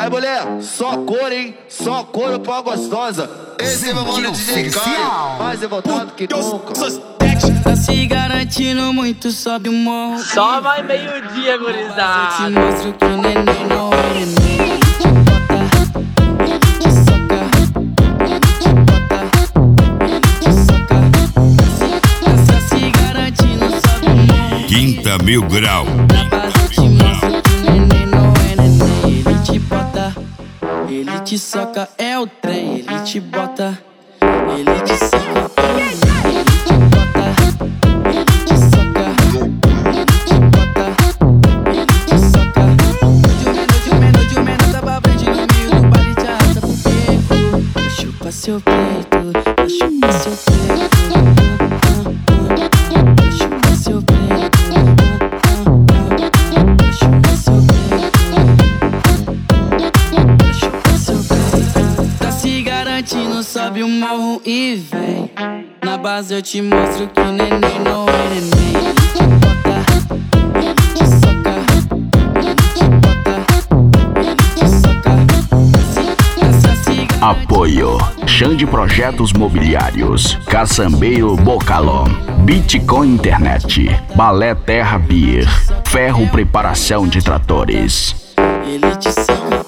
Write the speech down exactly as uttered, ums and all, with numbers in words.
Aí, mulher, só cor, hein? Só couro pra gostosa. Esse é meu mano D J Caio, mais revoltado que nunca. Tá se garantindo muito, sobe o morro. Só vai meio-dia, gurizada. Eu te mostro que o neném não é neném. Quinta Mil Grau. Na base eu te mostro que o neném não é neném. Ele te bota, ele te soca, é o trem. Ele te bota, ele te soca, ele te bota, ele te soca, ele te bota, ele te soca. De um menor, de um menor, de um menor, tá pra frente no meio do baile, te arrasta pro beco. Vai chupar seu peito, vai chupar seu peito. Vai chupar seu peito. Não sobe o morro e vem. Na base eu te mostro que o neném não é neném. Ele te bota, ele te soca, ele te bota, ele te soca. Apoio Xande Projetos Mobiliários, Caçambeiro Bocalão, Bitcoin Internet, Balé Terra Beer, Ferro Preparação de Tratores. Ele te soca.